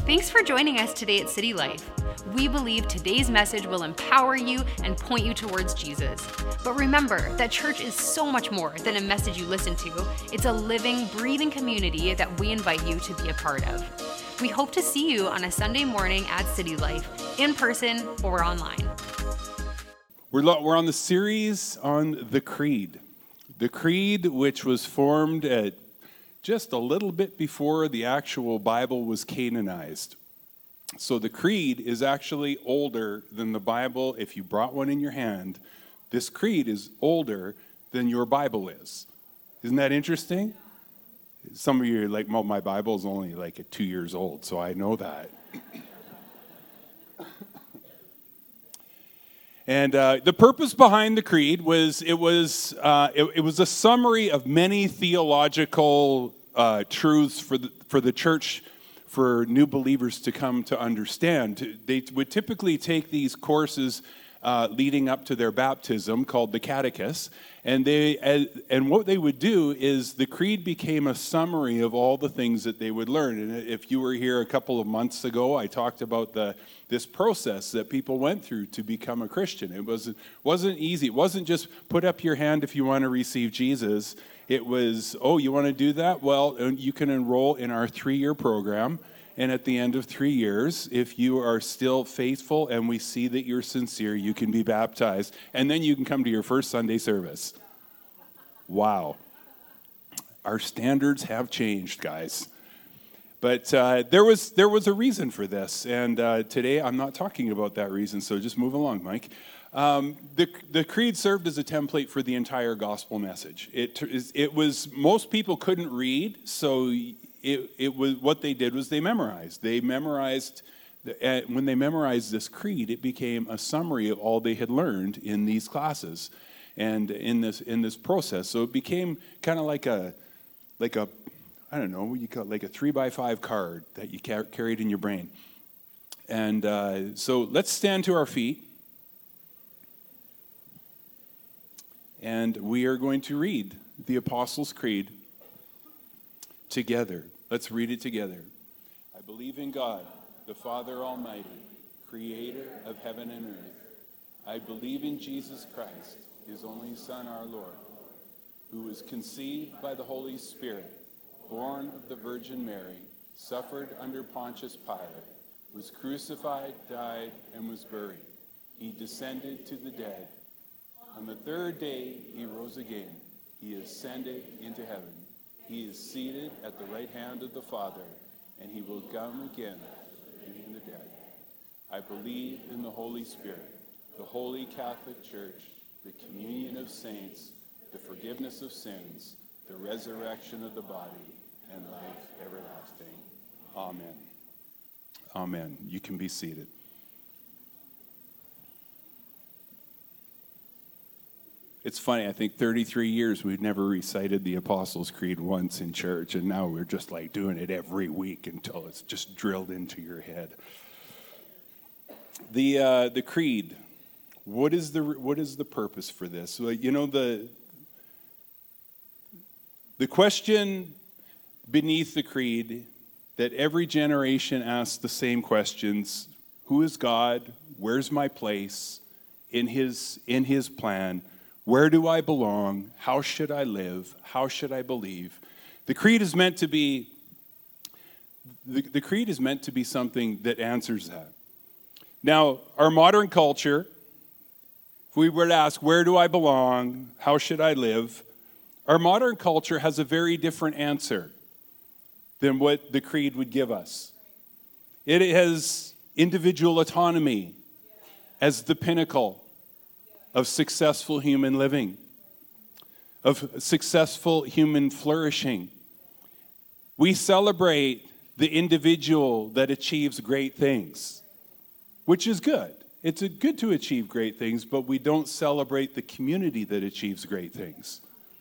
Thanks for joining us today at City Life. We believe today's message will empower you and point you towards Jesus. But remember that church is so much more than a message you listen to. It's a living, breathing community that we invite you to be a part of. We hope to see you on a Sunday morning at City Life, in person or online. We're on the series on the Creed. The Creed, which was formed at just a little bit before the actual Bible was canonized. So the Creed is actually older than the Bible. If you brought one in your hand, this Creed is older than your Bible is. Isn't that interesting? Some of you are like, well, my Bible is only like 2 years old, so I know that. And the purpose behind the Creed was it was a summary of many theological truths for the church, for new believers to come to understand. They would typically take these courses leading up to their baptism, called the Catechus, and what they would do is the Creed became a summary of all the things that they would learn. And if you were here a couple of months ago, I talked about this process that people went through to become a Christian. It wasn't easy. It wasn't just put up your hand if you want to receive Jesus. It was, oh, you want to do that? Well, you can enroll in our 3-year program. And at the end of 3 years, if you are still faithful and we see that you're sincere, you can be baptized. And then you can come to your first Sunday service. Wow. Our standards have changed, guys. But there was a reason for this. And today I'm not talking about that reason, so just move along, Mike. The Creed served as a template for the entire gospel message. It was, most people couldn't read, so it was, what they did was they memorized. When they memorized this Creed, it became a summary of all they had learned in these classes and in this process. So it became kind of like a I don't know what you call it, like a 3x5 card that you carried in your brain. And so let's stand to our feet. And we are going to read the Apostles' Creed together. Let's read it together. I believe in God, the Father Almighty, creator of heaven and earth. I believe in Jesus Christ, his only Son, our Lord, who was conceived by the Holy Spirit, born of the Virgin Mary, suffered under Pontius Pilate, was crucified, died, and was buried. He descended to the dead. On the third day, he rose again. He ascended into heaven. He is seated at the right hand of the Father, and he will come again in the dead. I believe in the Holy Spirit, the Holy Catholic Church, the communion of saints, the forgiveness of sins, the resurrection of the body, and life everlasting. Amen. Amen. You can be seated. It's funny, I think 33 years we've never recited the Apostles' Creed once in church, and now we're just like doing it every week until it's just drilled into your head. The Creed, what is the purpose for this? Well, you know, the question beneath the Creed that every generation asks the same questions: who is God? Where's my place in his plan? Where do I belong? How should I live? How should I believe? The Creed is meant to be something that answers that. Now, our modern culture, if we were to ask, where do I belong? How should I live? Our modern culture has a very different answer than what the Creed would give us. It has individual autonomy as the pinnacle of successful human living, of successful human flourishing. We celebrate the individual that achieves great things, which is good. It's good to achieve great things, but we don't celebrate the community that achieves great things.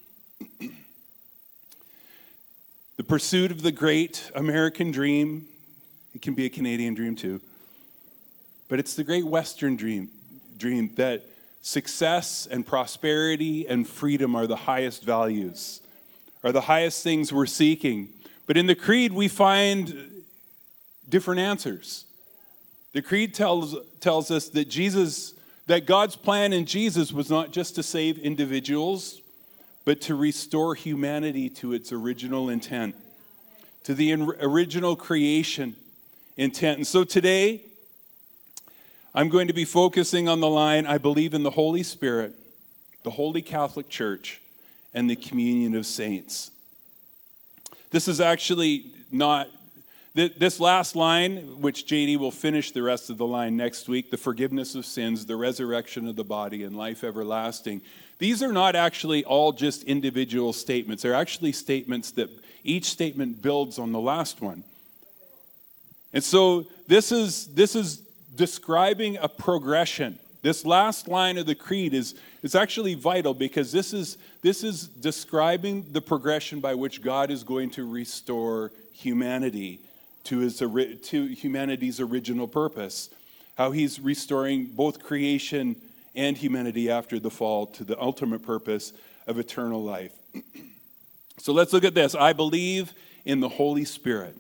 The pursuit of the great American dream, it can be a Canadian dream too, but it's the great Western dream that success and prosperity and freedom are the highest values, are the highest things we're seeking. But in the Creed, we find different answers. The creed tells us that God's plan in Jesus was not just to save individuals, but to restore humanity to its original intent, to the original creation intent. And so today, I'm going to be focusing on the line, I believe in the Holy Spirit, the Holy Catholic Church, and the communion of saints. This is actually not, this last line, which JD will finish the rest of the line next week, the forgiveness of sins, the resurrection of the body, and life everlasting. These are not actually all just individual statements. They're actually statements that each statement builds on the last one. And so this is describing a progression. This last line of the creed is actually vital because this is describing the progression by which God is going to restore humanity to humanity's original purpose. How he's restoring both creation and humanity after the fall to the ultimate purpose of eternal life. So let's look at this. I believe in the Holy Spirit.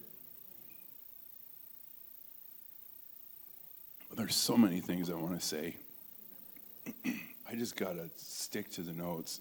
There's so many things I want to say. I just got to stick to the notes.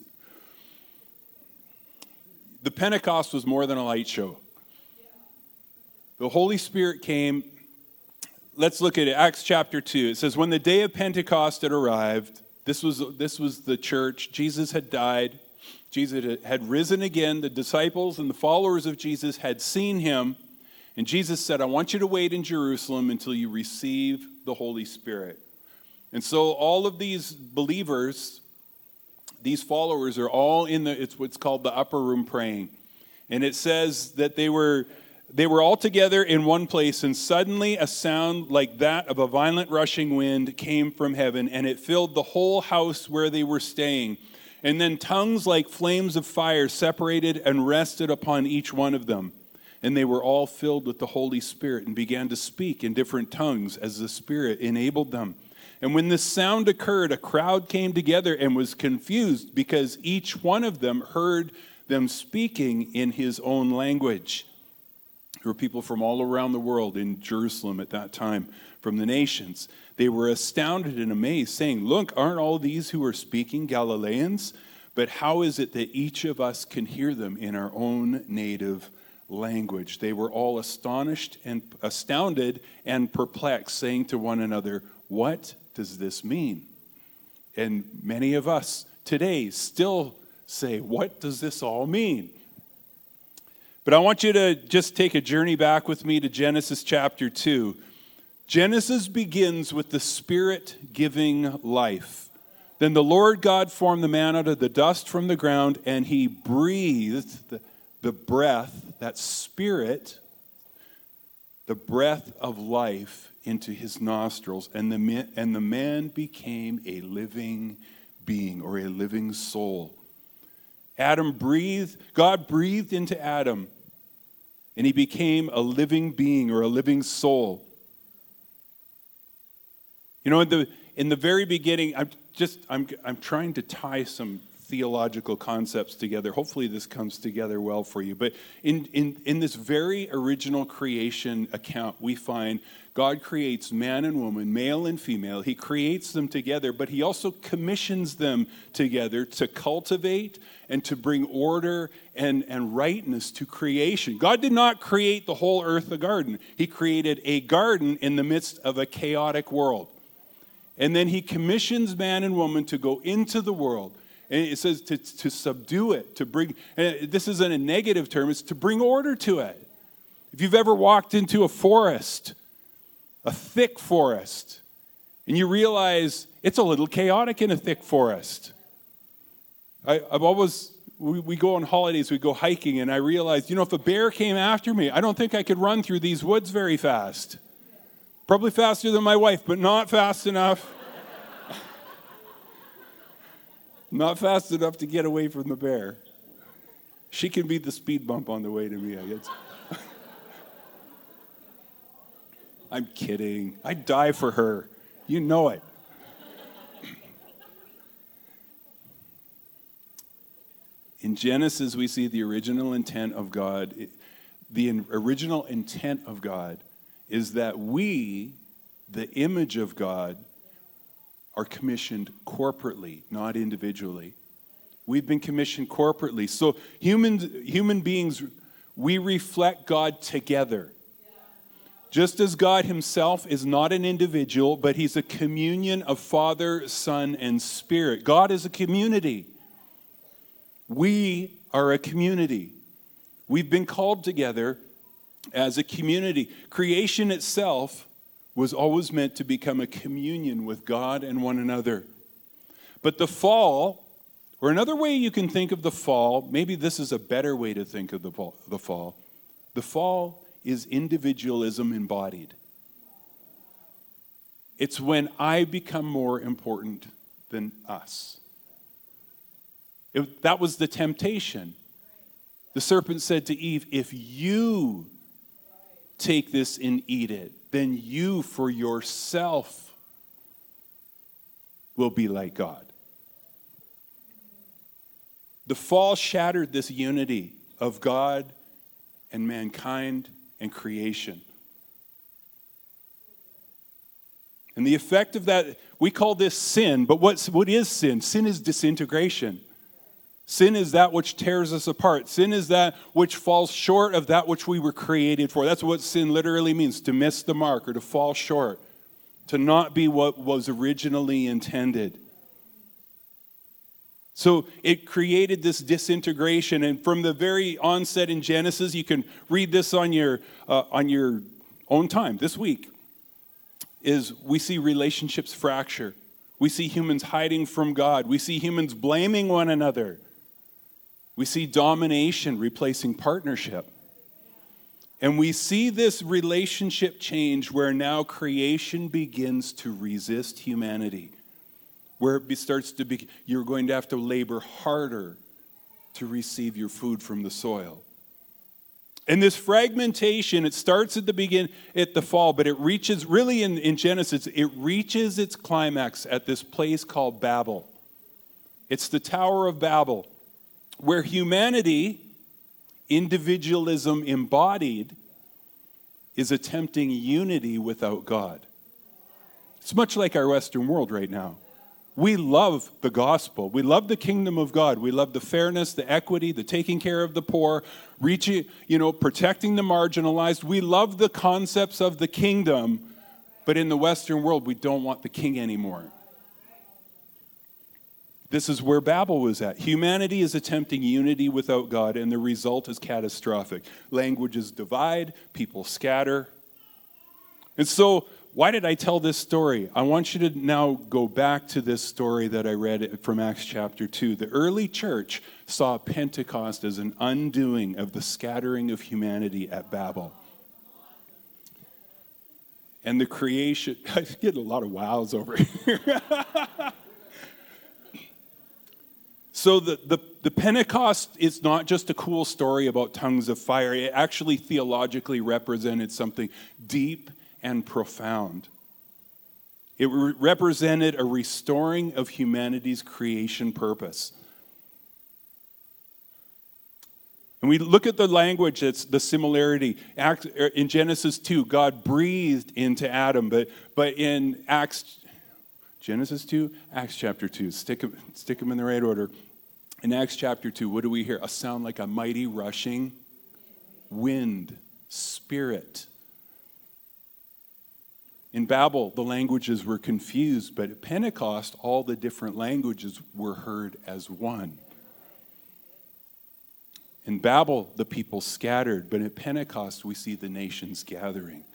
The Pentecost was more than a light show. The Holy Spirit came. Let's look at it. Acts chapter 2. It says, when the day of Pentecost had arrived, this was the church. Jesus had died. Jesus had risen again. The disciples and the followers of Jesus had seen him. And Jesus said, I want you to wait in Jerusalem until you receive the Holy Spirit. And so all of these believers, these followers are all it's what's called the upper room praying. And it says that they were all together in one place, and suddenly a sound like that of a violent rushing wind came from heaven, and it filled the whole house where they were staying. And then tongues like flames of fire separated and rested upon each one of them. And they were all filled with the Holy Spirit and began to speak in different tongues as the Spirit enabled them. And when this sound occurred, a crowd came together and was confused because each one of them heard them speaking in his own language. There were people from all around the world in Jerusalem at that time, from the nations. They were astounded and amazed, saying, look, aren't all these who are speaking Galileans? But how is it that each of us can hear them in our own native language? They were all astounded and perplexed, saying to one another, what does this mean? And many of us today still say, what does this all mean? But I want you to just take a journey back with me to Genesis chapter 2. Genesis begins with the Spirit giving life. Then the Lord God formed the man out of the dust from the ground, and he breathed the breath, that Spirit, the breath of life into his nostrils. And the man became a living being, or a living soul. God breathed into Adam, and he became a living being, or a living soul. You know, in the very beginning, I'm trying to tie some theological concepts together. Hopefully this comes together well for you. But in this very original creation account, we find God creates man and woman, male and female. He creates them together, but he also commissions them together to cultivate and to bring order and rightness to creation. God did not create the whole earth a garden. He created a garden in the midst of a chaotic world. And then he commissions man and woman to go into the world. And it says to subdue it, to bring, and this isn't a negative term, it's to bring order to it. If you've ever walked into a forest, a thick forest, and you realize it's a little chaotic in a thick forest. We go on holidays, we go hiking, and I realized, if a bear came after me, I don't think I could run through these woods very fast. Probably faster than my wife, but not fast enough. Not fast enough to get away from the bear. She can be the speed bump on the way to me, I guess. I'm kidding. I'd die for her. You know it. In Genesis, we see the original intent of God. The original intent of God is that we, the image of God, are commissioned corporately, not individually. We've been commissioned corporately. So human beings, we reflect God together. Just as God himself is not an individual, but he's a communion of Father, Son, and Spirit. God is a community. We are a community. We've been called together as a community. Creation itself was always meant to become a communion with God and one another. But the fall, or another way you can think of the fall, maybe this is a better way to think of the fall. The fall is individualism embodied. It's when I become more important than us. That was the temptation. The serpent said to Eve, if you take this and eat it, then you for yourself will be like God. The fall shattered this unity of God and mankind and creation. And the effect of that, we call this sin, but what is sin? Sin is disintegration. Sin is that which tears us apart. Sin is that which falls short of that which we were created for. That's what sin literally means, to miss the mark or to fall short, to not be what was originally intended. So it created this disintegration, and from the very onset in Genesis, you can read this on your own time this week, is we see relationships fracture. We see humans hiding from God. We see humans blaming one another. We see domination replacing partnership. And we see this relationship change where now creation begins to resist humanity. Where it starts to be, you're going to have to labor harder to receive your food from the soil. And this fragmentation, it starts at the fall, but it reaches, really in Genesis, it reaches its climax at this place called Babel. It's the Tower of Babel, where humanity, individualism embodied, is attempting unity without God. It's much like our Western world right now. We love the gospel. We love the kingdom of God. We love the fairness, the equity, the taking care of the poor, protecting the marginalized. We love the concepts of the kingdom, but in the Western world, we don't want the king anymore. This is where Babel was at. Humanity is attempting unity without God, and the result is catastrophic. Languages divide, people scatter. And so, why did I tell this story? I want you to now go back to this story that I read from Acts chapter 2. The early church saw Pentecost as an undoing of the scattering of humanity at Babel. And the creation, I get a lot of wows over here. So the Pentecost is not just a cool story about tongues of fire. It actually theologically represented something deep and profound. It represented a restoring of humanity's creation purpose. And we look at the language, it's the similarity. In Genesis 2, God breathed into Adam, but in Genesis 2, Acts chapter 2, stick them in the right order. In Acts chapter 2, what do we hear? A sound like a mighty rushing wind, spirit. In Babel, the languages were confused, but at Pentecost, all the different languages were heard as one. In Babel, the people scattered, but at Pentecost, we see the nations gathering.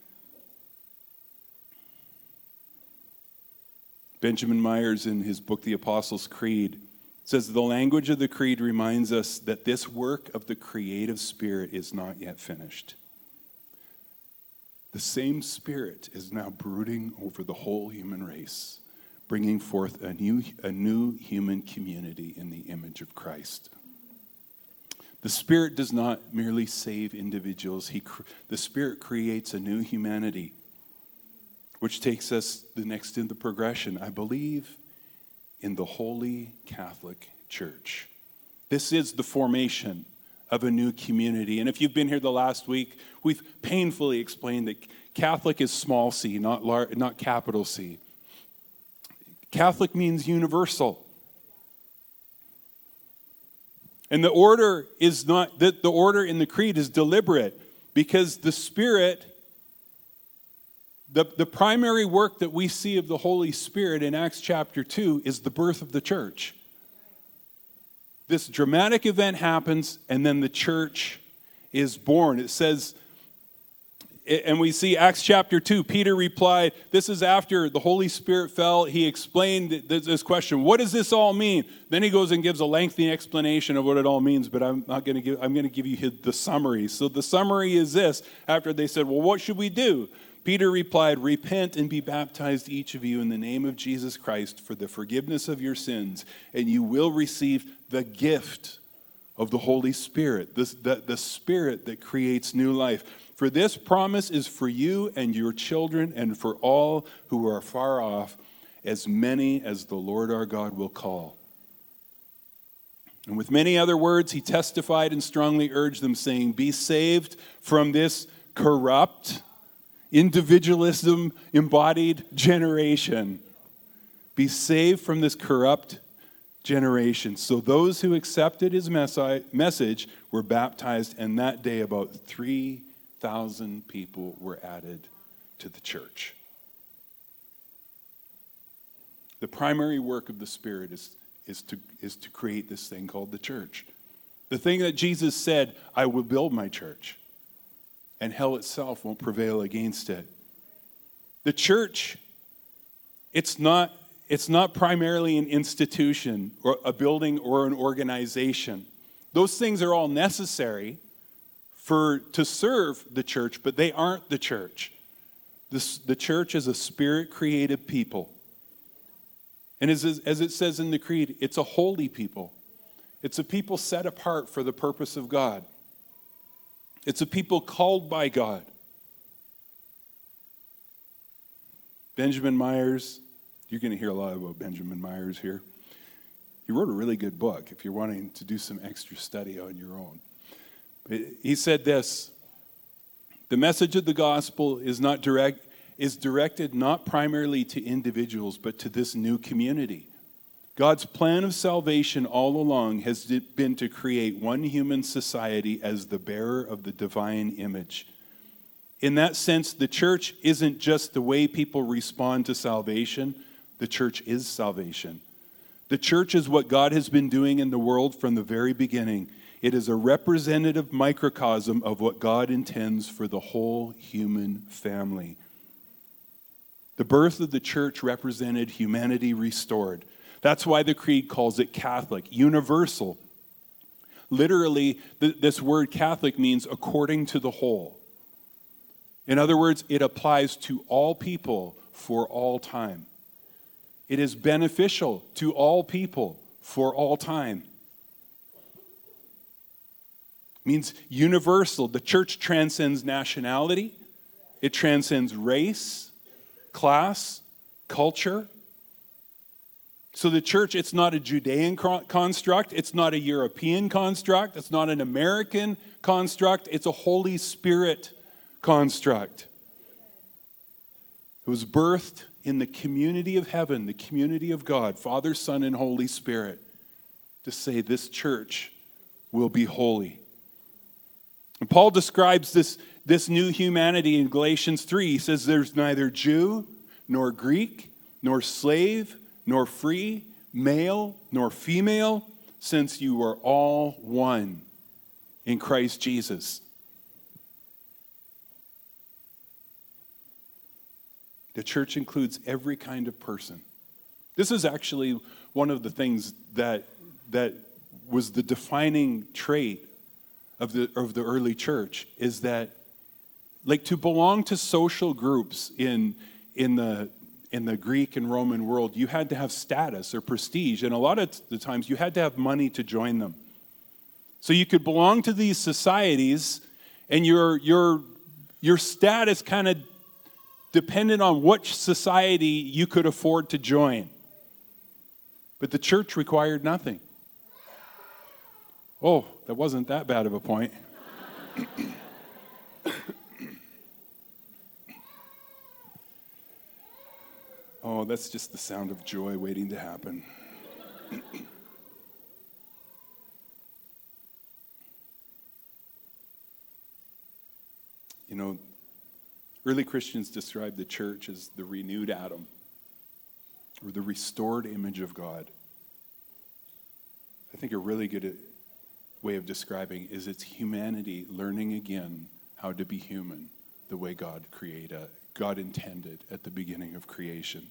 Benjamin Myers, in his book, The Apostles' Creed, says the language of the creed reminds us that this work of the creative spirit is not yet finished. The same Spirit is now brooding over the whole human race, bringing forth a new human community in the image of Christ. The Spirit does not merely save individuals. The Spirit creates a new humanity, which takes us the next in the progression. I believe in the Holy Catholic Church. This is the formation of a new community. And if you've been here the last week, we've painfully explained that Catholic is small c, not capital C. Catholic means universal. And the order is not, the order in the creed is deliberate, because the Spirit, the primary work that we see of the Holy Spirit in Acts chapter 2 is the birth of the church. This dramatic event happens, and then the church is born. It says, and we see Acts chapter 2, Peter replied, this is after the Holy Spirit fell. He explained this question, what does this all mean? Then he goes and gives a lengthy explanation of what it all means, but I'm going to give you the summary. So the summary is this: after they said, well, what should we do? Peter replied, repent and be baptized, each of you, in the name of Jesus Christ for the forgiveness of your sins, and you will receive the gift of the Holy Spirit, the Spirit that creates new life. For this promise is for you and your children and for all who are far off, as many as the Lord our God will call. And with many other words, he testified and strongly urged them, saying, be saved from this corrupt, individualism embodied generation. Be saved from this corrupt generation. So those who accepted his message were baptized, and that day about 3,000 people were added to the church. The primary work of the Spirit is to create this thing called the church. The thing that Jesus said, I will build my church, and hell itself won't prevail against it. The church, it's not primarily an institution or a building or an organization. Those things are all necessary to serve the church, but they aren't the church. The church is a Spirit-created people. And as it says in the Creed, it's a holy people. It's a people set apart for the purpose of God. It's a people called by God. Benjamin Myers, you're going to hear a lot about Benjamin Myers here. He wrote a really good book if you're wanting to do some extra study on your own. But he said this: the message of the gospel is directed not primarily to individuals, but to this new community. God's plan of salvation all along has been to create one human society as the bearer of the divine image. In that sense, the church isn't just the way people respond to salvation. The church is salvation. The church is what God has been doing in the world from the very beginning. It is a representative microcosm of what God intends for the whole human family. The birth of the church represented humanity restored. That's why the Creed calls it Catholic, universal. Literally, this word Catholic means according to the whole. In other words, it applies to all people for all time. It is beneficial to all people for all time. It means universal. The church transcends nationality. It transcends race, class, culture. So the church, it's not a Judean construct. It's not a European construct. It's not an American construct. It's a Holy Spirit construct. It was birthed in the community of heaven, the community of God, Father, Son, and Holy Spirit, to say this church will be holy. And Paul describes this new humanity in Galatians 3. He says there's neither Jew nor Greek nor slave nor free, male nor female, since you are all one in Christ Jesus. The church includes every kind of person. This is actually one of the things that was the defining trait of the early church, is that, like, to belong to social groups in the Greek and Roman world, you had to have status or prestige, and a lot of the times you had to have money to join them. So you could belong to these societies, and your status kind of depended on which society you could afford to join. But the church required nothing. Oh, that wasn't that bad of a point. Oh, that's just the sound of joy waiting to happen. You know, early Christians described the church as the renewed Adam, or the restored image of God. I think a really good way of describing is it's humanity learning again how to be human the way God intended at the beginning of creation.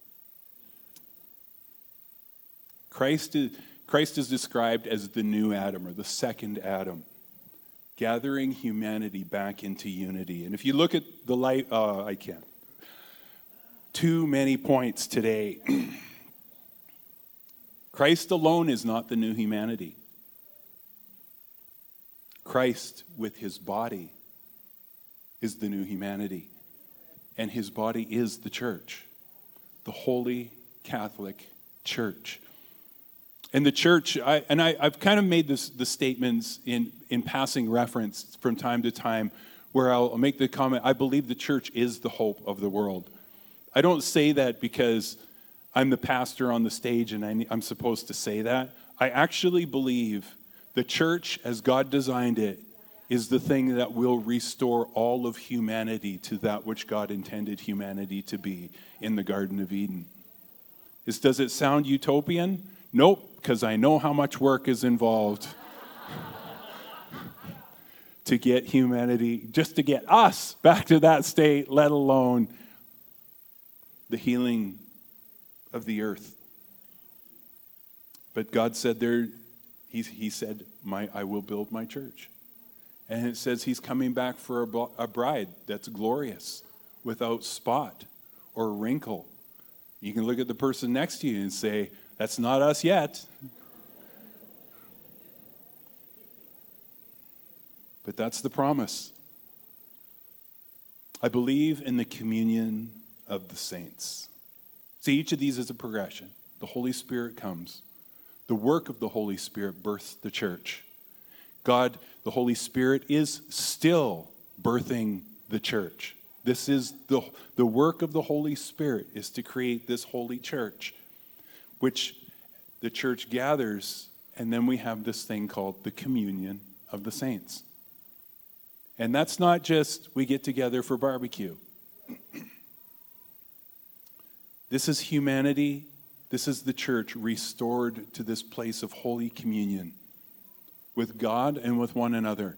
Christ is described as the new Adam, or the second Adam, gathering humanity back into unity. And if you look at the light, I can't. Too many points today. Christ alone is not the new humanity. Christ with his body is the new humanity. And his body is the church, the Holy Catholic Church. And the church, I've kind of made the statements in passing reference from time to time where I'll make the comment, I believe the church is the hope of the world. I don't say that because I'm the pastor on the stage and I'm supposed to say that. I actually believe the church, as God designed it, is the thing that will restore all of humanity to that which God intended humanity to be in the Garden of Eden. Does it sound utopian? Nope, because I know how much work is involved to get humanity, just to get us back to that state, let alone the healing of the earth. But God said he said, I will build my church. And it says he's coming back for a bride that's glorious, without spot or wrinkle. You can look at the person next to you and say, that's not us yet. But that's the promise. I believe in the communion of the saints. See, each of these is a progression. The Holy Spirit comes. The work of the Holy Spirit births the church. God, the Holy Spirit, is still birthing the church. This is the work of the Holy Spirit, is to create this holy church, which the church gathers, and then we have this thing called the communion of the saints. And that's not just we get together for barbecue. This is humanity. This is the church restored to this place of holy communion with God and with one another.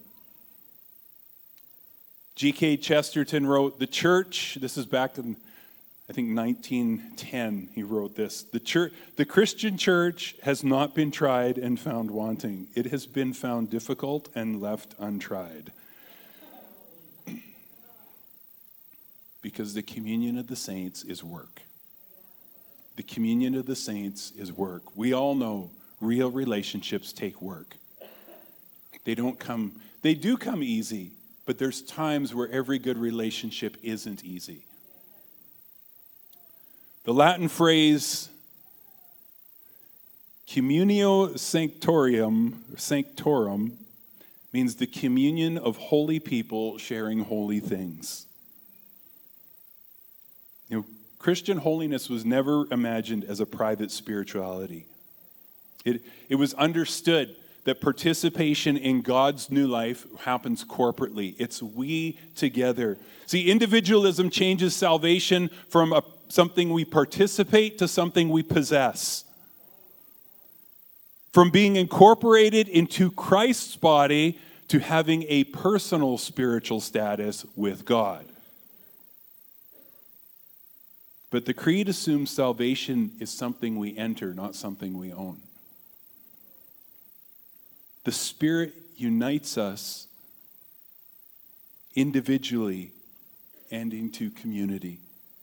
G.K. Chesterton wrote, the church, this is back in, I think, 1910, he wrote this. The Christian church has not been tried and found wanting. It has been found difficult and left untried. Because the communion of the saints is work. The communion of the saints is work. We all know real relationships take work. They do come easy, but there's times where every good relationship isn't easy. The Latin phrase communio sanctorum means the communion of holy people sharing holy things. You know, Christian holiness was never imagined as a private spirituality. It was understood that participation in God's new life happens corporately. It's we together. See, individualism changes salvation from something we participate to something we possess. From being incorporated into Christ's body to having a personal spiritual status with God. But the Creed assumes salvation is something we enter, not something we own. The Spirit unites us individually and into community.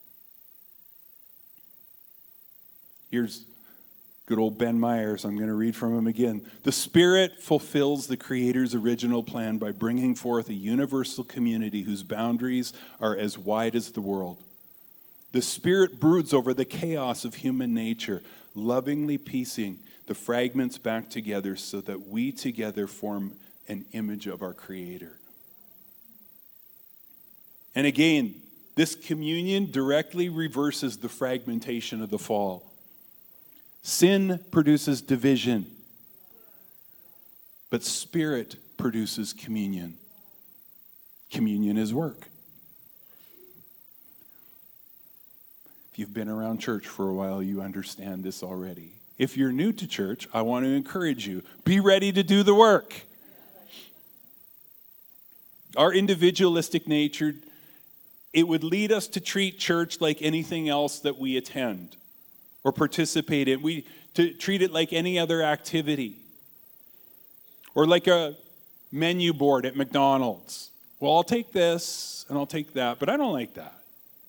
Here's good old Ben Myers. I'm going to read from him again. The Spirit fulfills the Creator's original plan by bringing forth a universal community whose boundaries are as wide as the world. The Spirit broods over the chaos of human nature, lovingly piecing the fragments back together so that we together form an image of our Creator. And again, this communion directly reverses the fragmentation of the fall. Sin produces division, but Spirit produces communion. Communion is work. If you've been around church for a while, you understand this already. If you're new to church, I want to encourage you, be ready to do the work. Our individualistic nature, it would lead us to treat church like anything else that we attend or participate in. To treat it like any other activity or like a menu board at McDonald's. Well, I'll take this and I'll take that, but I don't like that.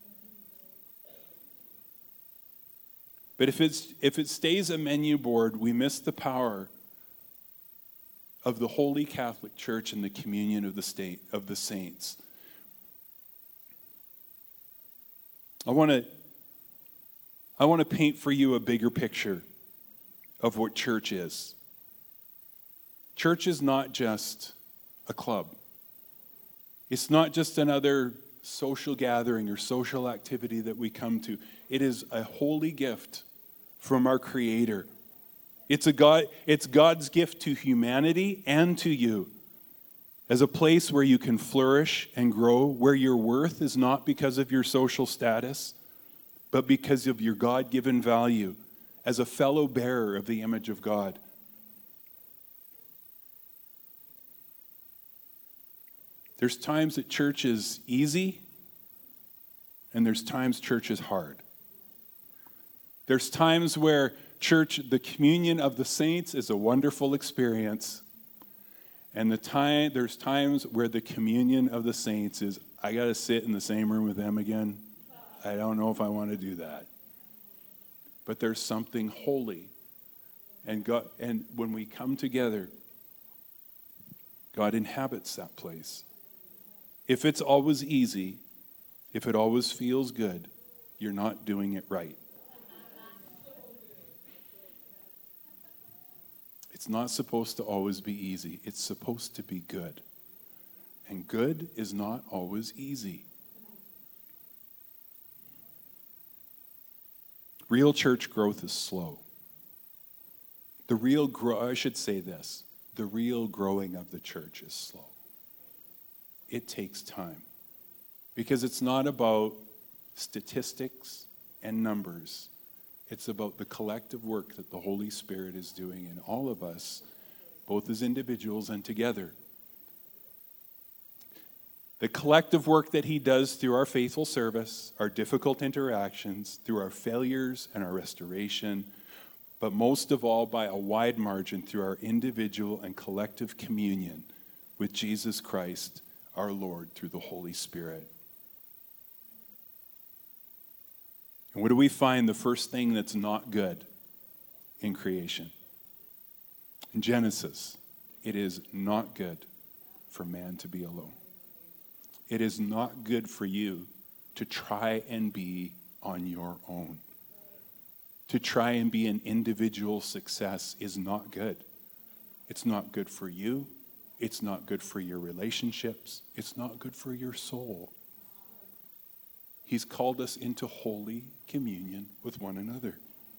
But if it stays a menu board, we miss the power of the Holy Catholic Church and the communion of the saints. I want to paint for you a bigger picture of what church is. Church is not just a club. It's not just another social gathering or social activity that we come to. It is a holy gift from our Creator. It's God's gift to humanity and to you as a place where you can flourish and grow, where your worth is not because of your social status, but because of your God-given value as a fellow bearer of the image of God. There's times that church is easy, and there's times church is hard. There's times where church, the communion of the saints, is a wonderful experience. And there's times where the communion of the saints is, I got to sit in the same room with them again. I don't know if I want to do that. But there's something holy. And when we come together, God inhabits that place. If it's always easy, if it always feels good, you're not doing it right. It's not supposed to always be easy. It's supposed to be good. And good is not always easy. Real church growth is slow. The real growing of the church is slow. It takes time. Because it's not about statistics and numbers. It's about the collective work that the Holy Spirit is doing in all of us, both as individuals and together. The collective work that He does through our faithful service, our difficult interactions, through our failures and our restoration, but most of all, by a wide margin, through our individual and collective communion with Jesus Christ, our Lord, through the Holy Spirit. And what do we find the first thing that's not good in creation? In Genesis, it is not good for man to be alone. It is not good for you to try and be on your own. To try and be an individual success is not good. It's not good for you. It's not good for your relationships. It's not good for your soul. He's called us into holy communion with one another.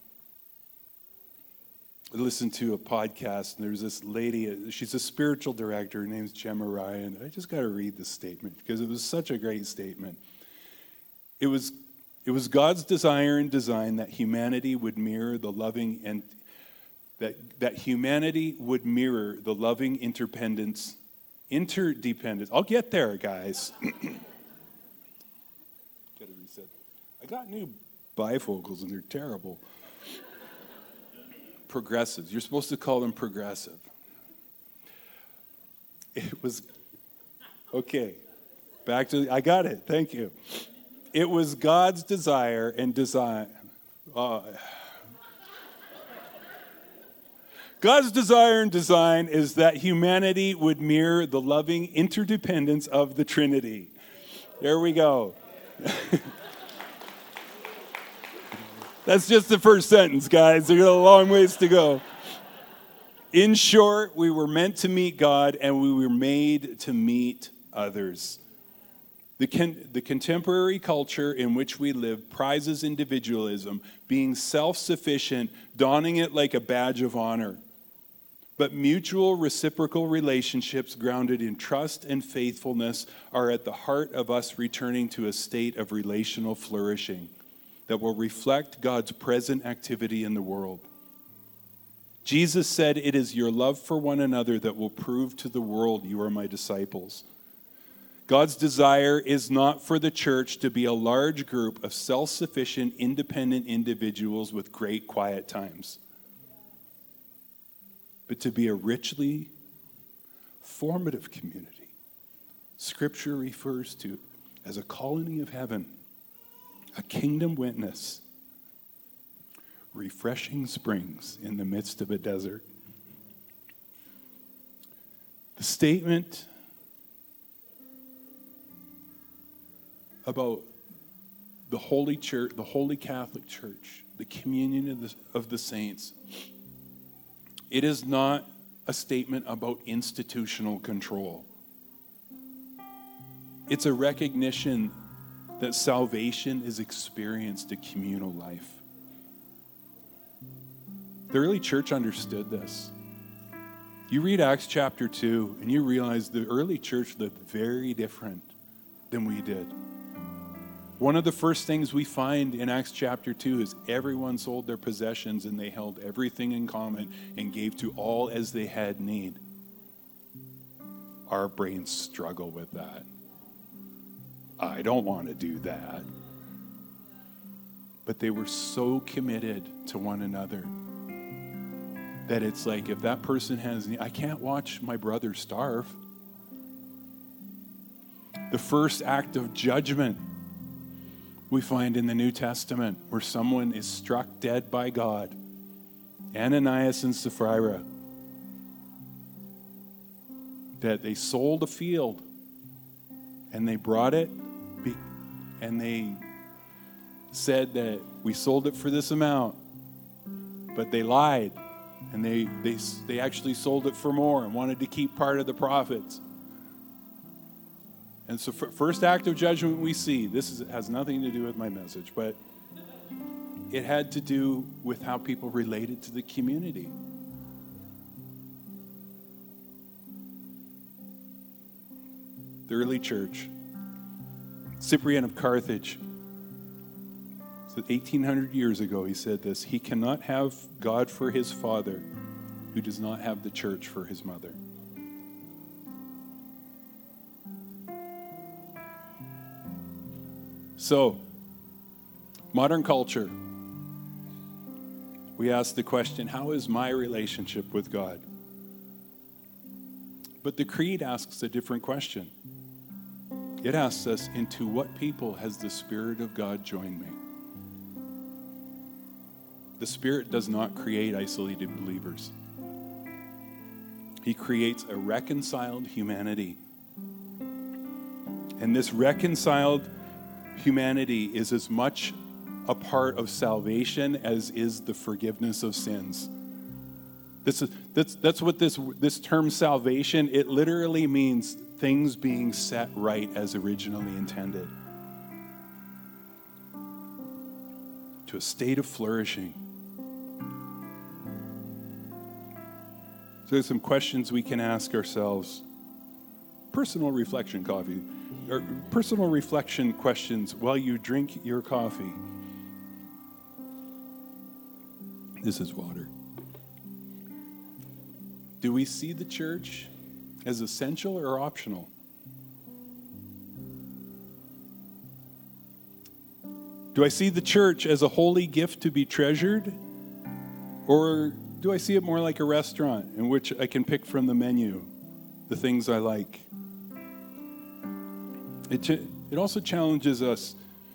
I listened to a podcast, and there's this lady, she's a spiritual director, her name's Gemma Ryan. I just got to read this statement because it was such a great statement. It was God's desire and design that humanity would mirror the loving and that humanity would mirror the loving interdependence. I'll get there, guys. I got new bifocals and they're terrible. Progressives. You're supposed to call them progressive. It was, okay, back to, I got it, thank you. It was God's desire and design. God's desire and design is that humanity would mirror the loving interdependence of the Trinity. There we go. That's just the first sentence, guys. There's a long ways to go. In short, we were meant to meet God and we were made to meet others. The contemporary culture in which we live prizes individualism, being self-sufficient, donning it like a badge of honor. But mutual reciprocal relationships grounded in trust and faithfulness are at the heart of us returning to a state of relational flourishing that will reflect God's present activity in the world. Jesus said, "It is your love for one another that will prove to the world you are my disciples." God's desire is not for the church to be a large group of self-sufficient, independent individuals with great quiet times, but to be a richly formative community. Scripture refers to as a colony of heaven, a kingdom witness, refreshing springs in the midst of a desert. The statement about the Holy Church, the Holy Catholic Church, the communion of the saints, it is not a statement about institutional control. It's a recognition that salvation is experienced in communal life. The early church understood this. You read Acts chapter 2 and you realize the early church lived very different than we did. One of the first things we find in Acts chapter 2 is everyone sold their possessions and they held everything in common and gave to all as they had need. Our brains struggle with that. I don't want to do that. But they were so committed to one another that it's like, if that person has need, I can't watch my brother starve. The first act of judgment we find in the New Testament, where someone is struck dead by God. Ananias and Sapphira. That they sold a field and they brought it and they said that we sold it for this amount, but they lied and they actually sold it for more and wanted to keep part of the profits. And so first act of judgment we see, has nothing to do with my message, but it had to do with how people related to the community. The early church, Cyprian of Carthage, so 1,800 years ago, he said this: he cannot have God for his father who does not have the church for his mother. So, modern culture, we ask the question, how is my relationship with God? But the Creed asks a different question. It asks us, into what people has the Spirit of God joined me? The Spirit does not create isolated believers. He creates a reconciled humanity. And this reconciled humanity is as much a part of salvation as is the forgiveness of sins. That's what this term salvation, it literally means things being set right as originally intended. To a state of flourishing. So there's some questions we can ask ourselves. Personal reflection coffee. Or personal reflection questions while you drink your coffee. This is water. Do we see the church as essential or optional? Do I see the church as a holy gift to be treasured? Or do I see it more like a restaurant in which I can pick from the menu the things I like? It also challenges us.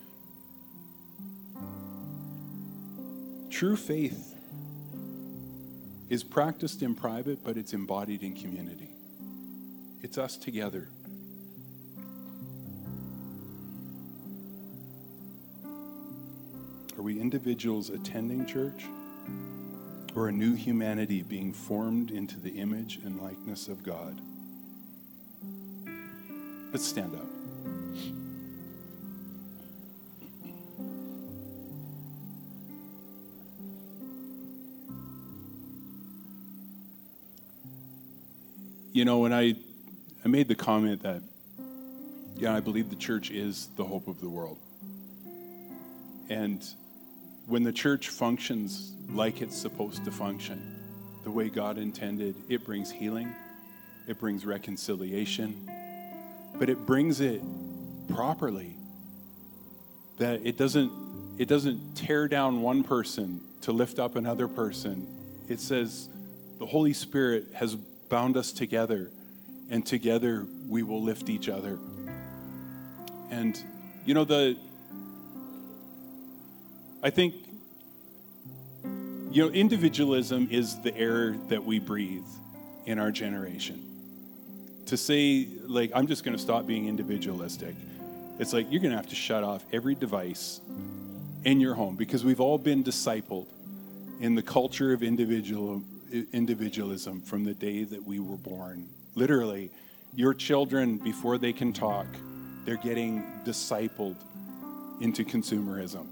True faith is practiced in private, but it's embodied in community. It's us together. Are we individuals attending church? We're a new humanity being formed into the image and likeness of God. Let's stand up. You know, when I made the comment that, I believe the church is the hope of the world. And when the church functions like it's supposed to function, the way God intended, it brings healing, it brings reconciliation, but it brings it properly. That it doesn't tear down one person to lift up another person. It says the Holy Spirit has bound us together, and together we will lift each other. And I think individualism is the air that we breathe in our generation. To say, like, I'm just going to stop being individualistic, it's like you're going to have to shut off every device in your home, because we've all been discipled in the culture of individualism from the day that we were born. Literally, your children, before they can talk, they're getting discipled into consumerism.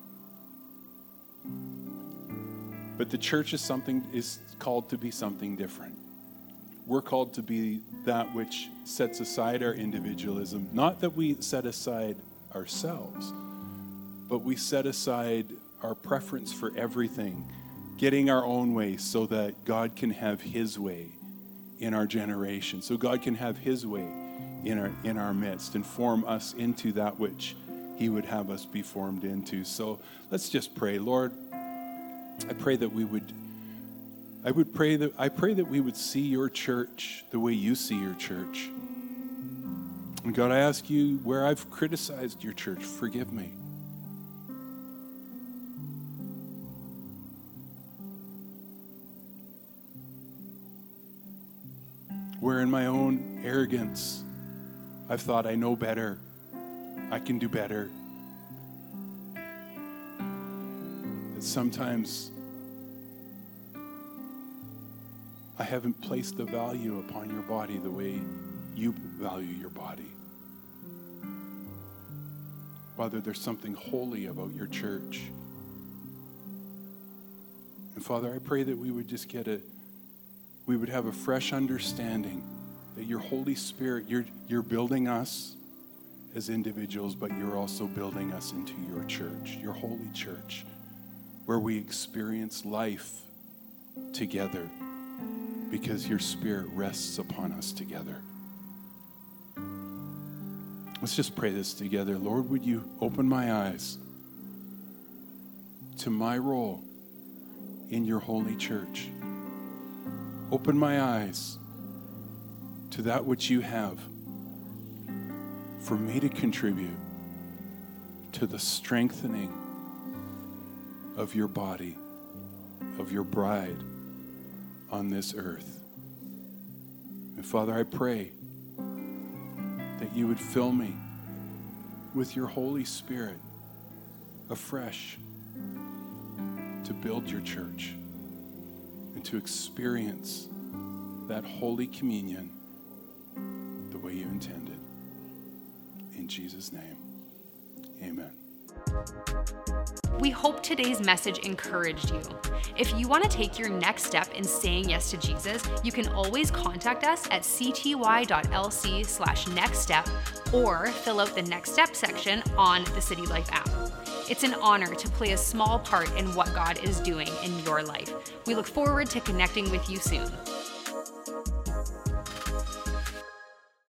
But the church is called to be something different. We're called to be that which sets aside our individualism. Not that we set aside ourselves, but we set aside our preference for everything, getting our own way so that God can have his way in our generation. So God can have his way in our midst and form us into that which he would have us be formed into. So let's just pray. Lord, I pray that we would see your church the way you see your church. And God, I ask you, where I've criticized your church, forgive me. Where in my own arrogance, I've thought I know better, I can do better. That sometimes I haven't placed the value upon your body the way you value your body. Father, there's something holy about your church. And Father, I pray that we would just we would have a fresh understanding that your Holy Spirit, you're building us as individuals, but you're also building us into your church, your holy church, where we experience life together because your Spirit rests upon us together. Let's just pray this together. Lord, would you open my eyes to my role in your holy church? Open my eyes to that which you have for me to contribute to the strengthening of your body, of your bride on this earth. And Father, I pray that you would fill me with your Holy Spirit afresh to build your church and to experience that holy communion the way you intended. In Jesus' name, amen. We hope today's message encouraged you. If you want to take your next step in saying yes to Jesus, you can always contact us at cty.lc/nextstep or fill out the next step section on the City Life app. It's an honor to play a small part in what God is doing in your life. We look forward to connecting with you soon.